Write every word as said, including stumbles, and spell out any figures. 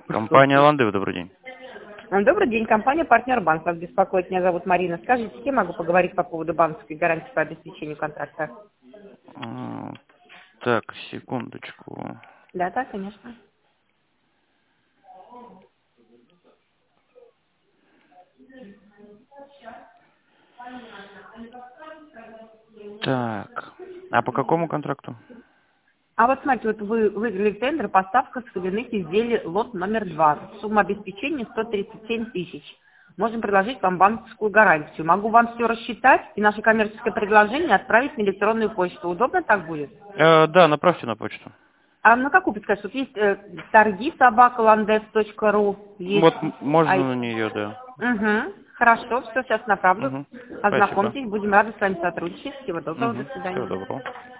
Компания Ландыв, добрый день. Добрый день, компания «Партнер Банк». Вас беспокоит, меня зовут Марина. Скажите, с кем могу поговорить по поводу банковской гарантии по обеспечению контракта? М, Так, секундочку. Да, да, конечно. Так, а по какому контракту? А вот смотрите, вот вы выиграли тендер «Поставка соляных изделий лот номер два». Сумма обеспечения сто тридцать семь тысяч. Можем предложить вам банковскую гарантию. Могу вам все рассчитать и наше коммерческое предложение отправить на электронную почту. Удобно так будет? Э, да, направьте на почту. А на какую подскажете? Вот есть э, торги собака ландес точка ру, есть. Вот м- можно ай- на нее, да. Угу. Хорошо, все, сейчас направлю. Угу. Спасибо. Ознакомьтесь, будем рады с вами сотрудничать. Всего доброго, до Угу. Всего свидания. доброго.